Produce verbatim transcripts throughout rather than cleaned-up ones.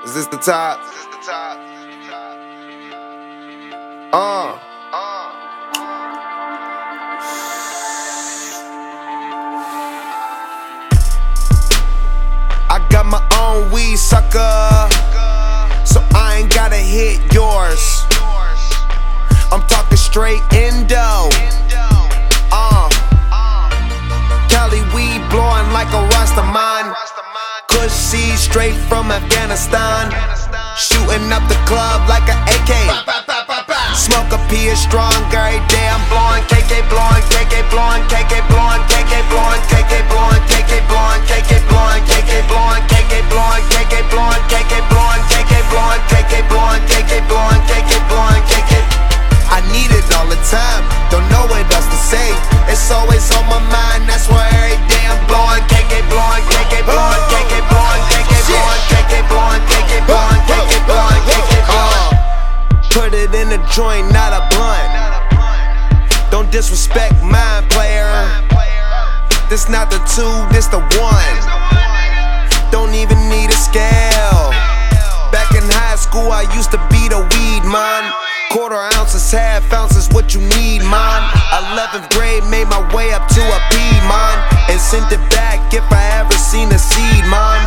Is this the top? Uh. I got my own weed, sucker, so I ain't gotta hit yours. I'm talking straight Indo. Uh. Cali weed blowing like a Rastaman. Kush seed straight from Afghanistan. Shooting up the club like an A K. Smoke a P is strong every day. I'm blowing K K, blowing K K, blowing K K, blowing K K, blowing K K, blowing K K, blowing K K, blowing K K, blowing K K, blowing K K, blowing K K, blowing K K, blowing K K, blowing K K, blowing K K, blowing K K. I need it all the time, don't know what else to say. It's always on my mind, that's why every day I'm blowing K K, blowing K K, blowing K K, blowing K K, blowing K K, blowing K K, blowing K K, blowing K K, blowing. Put it in a joint, not a blunt. Don't disrespect mine, player. This not the two, this the one. Don't even need a scale. Back in high school, I used to be the weed man. Quarter ounces, half ounces, what you need, man. eleventh grade, made my way up to a P, man, and sent it back if I ever seen a seed, man.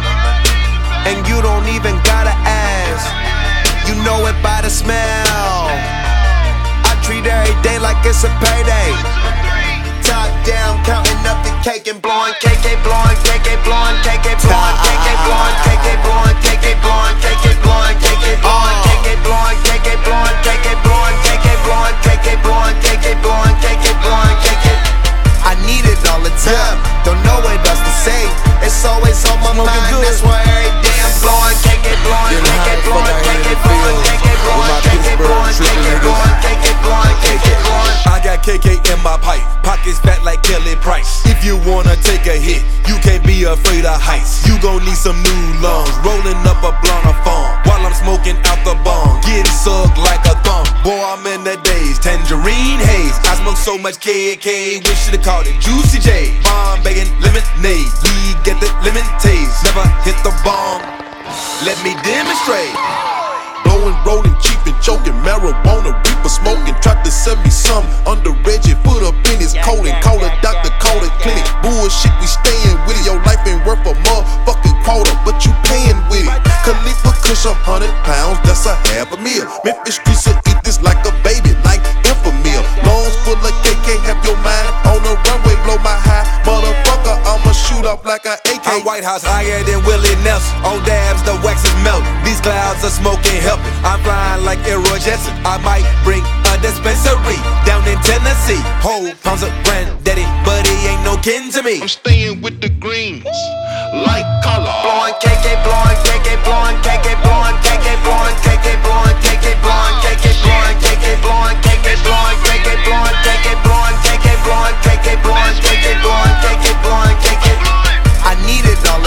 And you don't even gotta ask, you know it by the smell. I treat every day like it's a payday. Top down, counting up the cake and blowing K K, blowing K K, blowing K K, blowing K K, blowing K K, blowing K K, blowing K K, blowing K K, blowing K K, blowing K K, blowing K K, blowing K K, blowing K K, blowing K K, blowing K K, blowing K K. I need it all the time, don't know what else to say. It's always on my mind, that's why every day I'm blowing K K, blowing K K, blowing K K, blowing K K, blowing K K, blowing K K, blowing K K, blowing K K, blowing. I got K K in my pipe, pockets fat like Kelly Price. If you wanna take a hit, you can't be afraid of heights. You gon' need some new lungs, rolling up a blunt of fun while I'm smoking out the bong, getting sucked like a thumb. Boy, I'm in the days, tangerine haze. I smoke so much K K, we should've called it Juicy J. Bomb bacon lemonade, we get the lemon taste. Never hit the bomb, let me demonstrate. Blowing, rolling, cheap and choking, marijuana, reaper smoking. Tried to sell me some under Reggie, put up in his colon. Call a doctor, call a clinic. Bullshit, we staying with it. Your life ain't worth a motherfucking quarter, but you paying with it. Khalifa Kush, I'm hundred pounds, that's a half a meal. Memphis streets will eat this like a baby, like Infamil. Lungs full of K K, have your mind on the runway, blow my high. Motherfucker, I'ma shoot up like a A K. I'm White House higher than Willie Nelson. On dabs, the wax is melting. These clouds are smoking, helping. I'm flying like Elroy Jetson. I might bring a dispensary down in Tennessee. Whole pounds of granddaddy, but he ain't no kin to me. I'm staying with the greens, like color. Blowing K K, blowing K K, blowing K K, blowing K K, blowing K K, blowing K K, blowing K K, blowing K K, blowing K K, blowing K K, blowing K K, blowing K K, blowing K K, blowing K K, blowing K K, blowing K K. I need it all